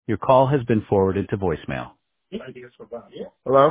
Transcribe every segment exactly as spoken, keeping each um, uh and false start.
Your call has been forwarded to voicemail. Hello?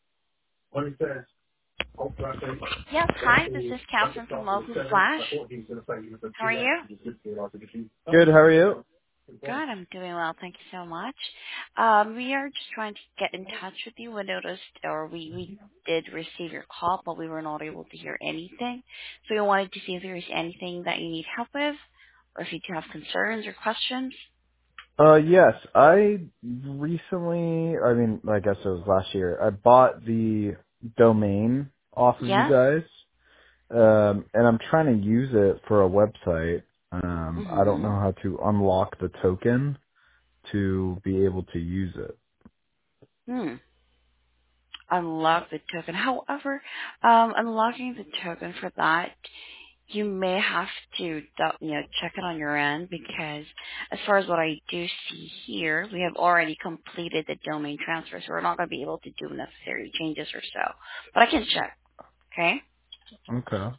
Yes, hi, this is Catherine from Local Flash. How are you? Good, how are you? Good, I'm doing well, thank you so much. Um, we are just trying to get in touch with you. We noticed, or we, we did receive your call, but we were not able to hear anything. So we wanted to see if there is anything that you need help with, or if you do have concerns or questions. Uh, yes, I recently, I mean, I guess it was last year, I bought the domain off of you Yes? guys, um, and I'm trying to use it for a website. Um, I don't Mm-hmm. know how to unlock the token to be able to use it. Hmm. Unlock the token. However, um, unlocking the token for that you may have to dou- you know check it on your end because as far as what I do see here, we have already completed the domain transfer, so we're not going to be able to do necessary changes or so. But I can check. Okay. Okay.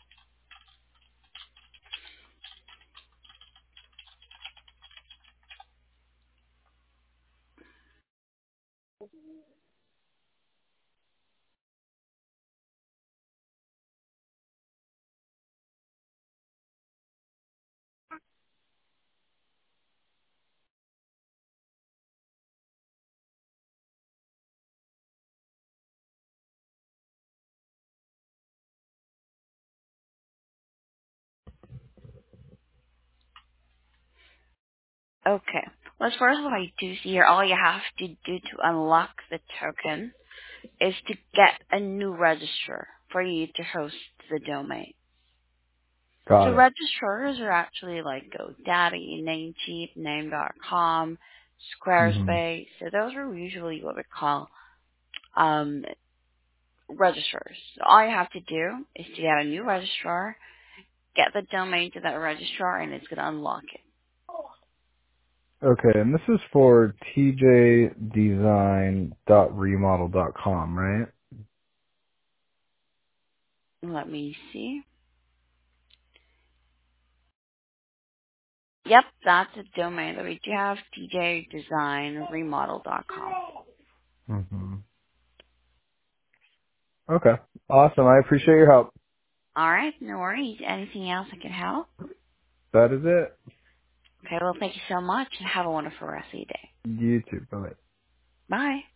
Okay. Well, as far as what I do see here, all you have to do to unlock the token is to get a new registrar for you to host the domain. So Got it. registrars are actually like GoDaddy, Namecheap, Name dot com, hmm Squarespace. So those are usually what we call um, registrars. So all you have to do is to get a new registrar, get the domain to that registrar, and it's going to unlock it. Okay, and this is for t j design dot remodel dot com, right? Let me see. Yep, that's a domain that we do have, t j design remodel dot com. hmm Okay. Awesome. I appreciate your help. All right, no worries. Anything else I can help? That is it. Okay, well, thank you so much, and have a wonderful rest of your day. You too. Bye. Bye.